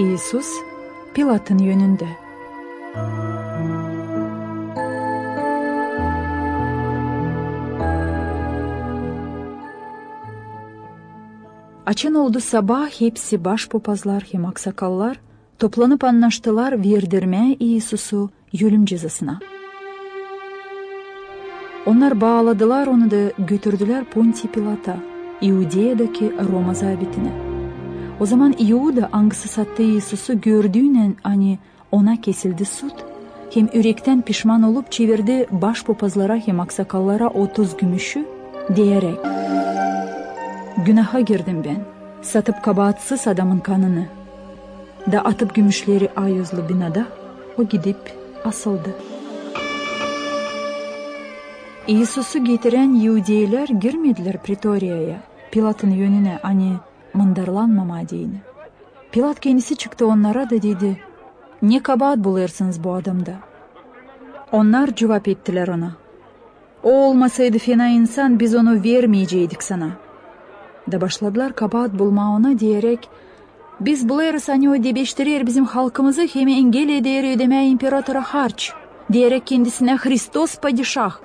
İisus Pilat'ın yönünde. Açın oldu sabah, hepsi başpapazlar hem aksakallar toplanıp anlaştılar verdirmeye İisus'u ölüm cezasına. Onlar bağladılar onu da götürdüler Ponti Pilat'a, İudea'daki Roma zabitine. O zaman İuda angısı sattı İisus'u gördüğünen hani ona kesildi süt, hem yürekten pişman olup çevirdi başpapazlara hem aksakallara 30 gümüşü diyerek: "Günaha girdim ben, satıp kabahatsiz adamın kanını." Da atıp gümüşleri ayözlü binada o gidip asıldı. İisus'u getiren Yahudiler girmediler Pretoria'ya, Pilat'ın yönüne, hani mındarlanmama diyene. Pilat kendisi çıktı onlara da dedi: "Ne kabahat buluyorsunuz bu adamda?" Onlar cevap ettiler ona: "O olmasaydı fena insan, biz onu vermeyecektik sana." Da başladılar kabahat bulma ona diyerek: "Biz buluyoruz hani o debeştirir bizim halkımızı, hem engel eder ödemeye imparatora harç, diyerek kendisine Hristos padişah."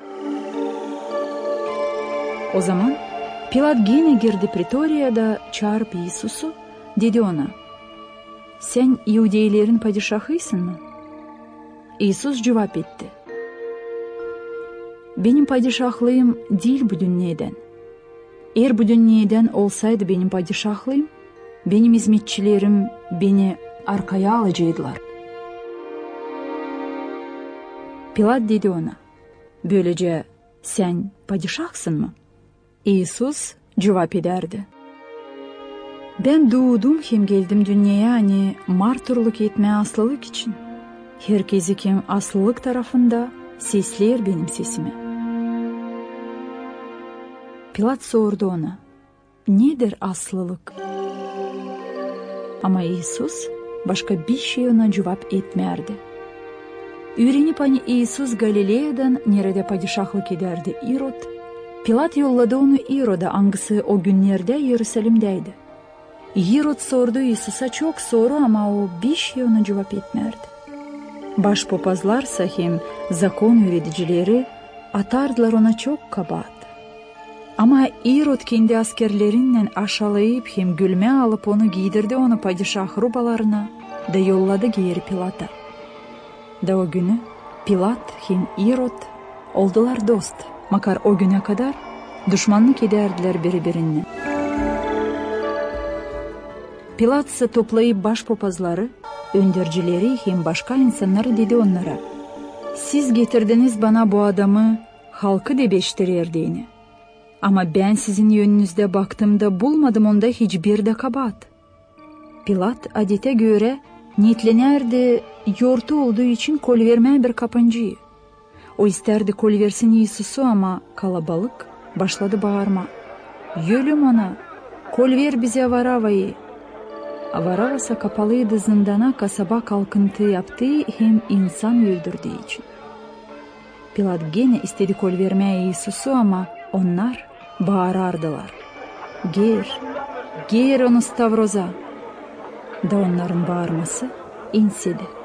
O zaman Pilat gene girdi Pretoria'da, çağırıp İisus'u, dedi ona: "Sen Yahudilerin padişahıysın mı?" İisus cevap etti: "Benim padişahlığım değil bu dünyadan. Eğer bu dünyadan olsaydı benim padişahlığım, benim hizmetçilerim beni arkaya alacaktılar." Pilat dedi ona: "Böylece sen padişahsın mı?" İisus cevap ederdi: "Ben doğdum hem geldim dünyaya hani martırlık etmeye aslılık için. Herkesi kim aslılık tarafında sesler benim sesimi." Pilat sordu ona: "Nedir aslılık?" Ama İisus başka bir şey ona cevap etmerdi. Öğrenip hani İisus Galilea'dan nerede padişahlık ederdi İrod, Pilat yolladı onu İrod'a, angısı o günlerde Yerusalim'deydi. İrod sordu İisus'a çok soru ama o bir şey ona cevap etmerdi. Başpapazlarsa hem zakon öğreticileri atardılar ona çok kabahat. Ama İrod kendi askerlerinden aşağılayıp hem gülme alıp onu giydirdi onu padişah rubalarına da yolladı geri Pilat'a. Da o günü Pilat hem İrod oldular dost. Makar o güne kadar düşmanlık ederdiler birbirine. Pilat ise toplayıp başpapazları, öndercileri hem başka insanları dedi onlara: "Siz getirdiniz bana bu adamı halkı debeştirirdiğini. Ama ben sizin yönünüzde baktığımda bulmadım onda hiçbir de kabahat." Pilat adete göre niyetlenerdi, yortu olduğu için kol vermeye bir kapancıyı. O isterdi kol versin İisus'u ama kalabalık başladı bağırma: "Yölüm ona, kol ver bize Varava'yı." Varava'sa kapalıydı zindana, kasaba kalkıntı yaptığı hem insan öldürdüğü için. Pilat gene istedi kol vermeye İisus'u ama onlar bağırardılar: "Gir, gir onu Stavroza." Da onların bağırması insedi.